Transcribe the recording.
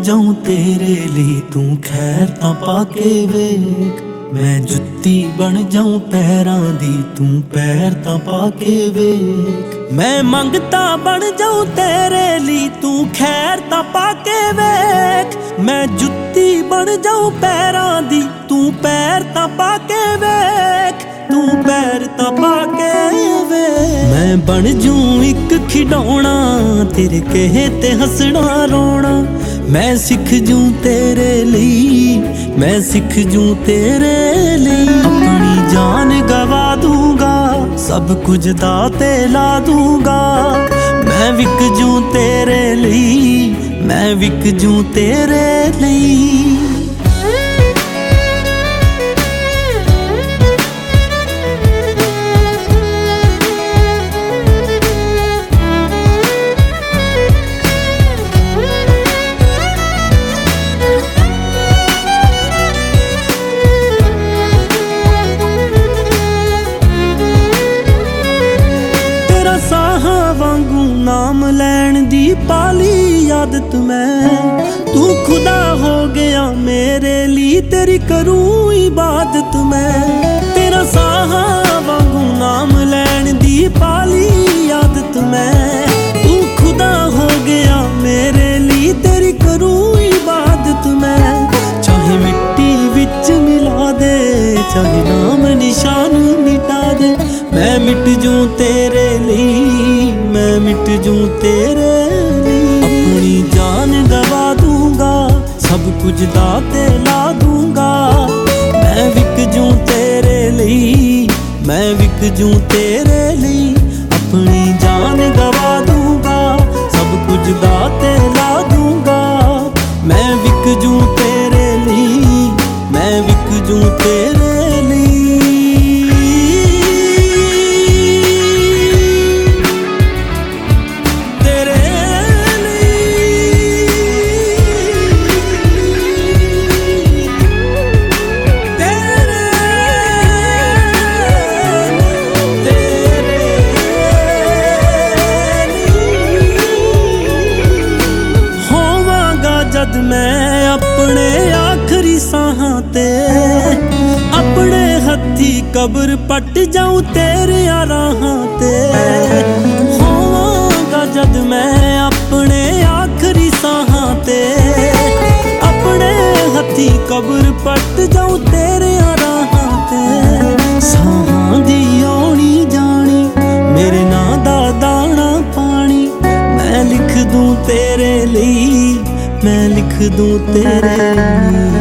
जाऊं तेरे लिए तू खैर तां पाके वेख। मैं जुत्ती बन जाऊं पैरां दी तू पैर तां पाके वेख। मैं मंगता बन जाऊं तेरे लिए तू खैर तां पाके वेख। मैं जुत्ती बन जाऊं पैरां दी तू पैर तां पाके वेख। तू पैर तां पाके वेख। मैं बन जूं इक खिडौना तेरे कहे ते हसना रोना। मैं सिख जूं तेरे लिए, मैं सिख जूं तेरे लिए। अपनी जान गवा दूंगा सब कुछ दाते ला दूंगा। मैं विक जूं तेरे लिए, मैं विक जूं तेरे लिए। वांगू नाम लैण दी पाली आदत मैं। तू खुदा हो गया मेरे लिए तेरी करूं इबादत मैं। तेरा साहा वांगू नाम लैण दी पाली आदत मैं। तू खुदा हो गया मेरे लिए तेरी करूं इबादत मैं। चाहे मिट्टी विच मिला दे, चाहे नाम निशान मिटा दे। मैं मिट जूं तेरे लिए, मैं मिट जूं तेरे लिए। अपनी जान गवा दूंगा सब कुछ दाते ला दूंगा। मैं विक जूं तेरे लिए, मैं विक जूं तेरे लिए। अपनी जान गवा दूंगा सब कुछ दाते ला दूंगा। मैं विक जूं तेरे लिए, मैं विक जूं तेरे लिए। जद मैं अपने आखरी साहां ते अपने हत्थी कब्र पट जाऊं तेरे राहां ते। होवांगा जद मैं अपने आखरी साहां ते अपने हत्थी कब्र पट जाऊं तेरे राहां ते। साहां दी आउणी जानी मेरे नां दा दाना पानी। मैं लिख दूं तेरे लिए, मैं लिख दूं तेरे लिए।